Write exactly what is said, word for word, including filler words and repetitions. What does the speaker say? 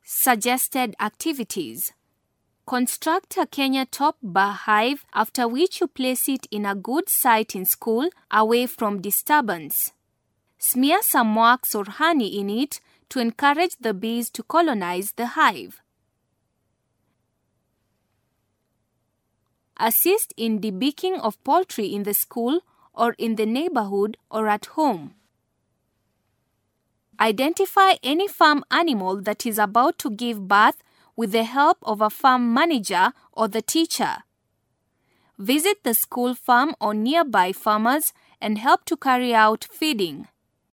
Suggested activities. Construct a Kenya top bar hive, after which you place it in a good site in school, away from disturbance. Smear some wax or honey in it to encourage the bees to colonize the hive. Assist in debeaking of poultry in the school or in the neighborhood or at home. Identify any farm animal that is about to give birth with the help of a farm manager or the teacher. Visit the school farm or nearby farmers and help to carry out feeding.